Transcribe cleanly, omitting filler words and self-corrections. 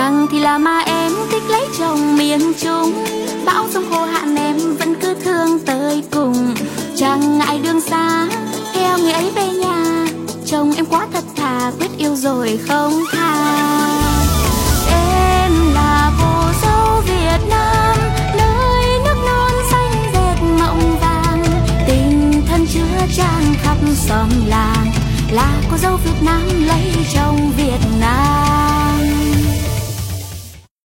Rằng thì là mà em thích lấy chồng miền Trung, bão giông khô hạn em vẫn cứ thương tới cùng. Chẳng ngại đường xa theo người ấy về nhà, chồng em quá thật thà quyết yêu rồi không tha. Em là cô dâu Việt Nam, nơi nước non xanh dệt mộng vàng, tình thân chứa chan khắp xóm làng, là cô dâu Việt Nam lấy chồng Việt Nam.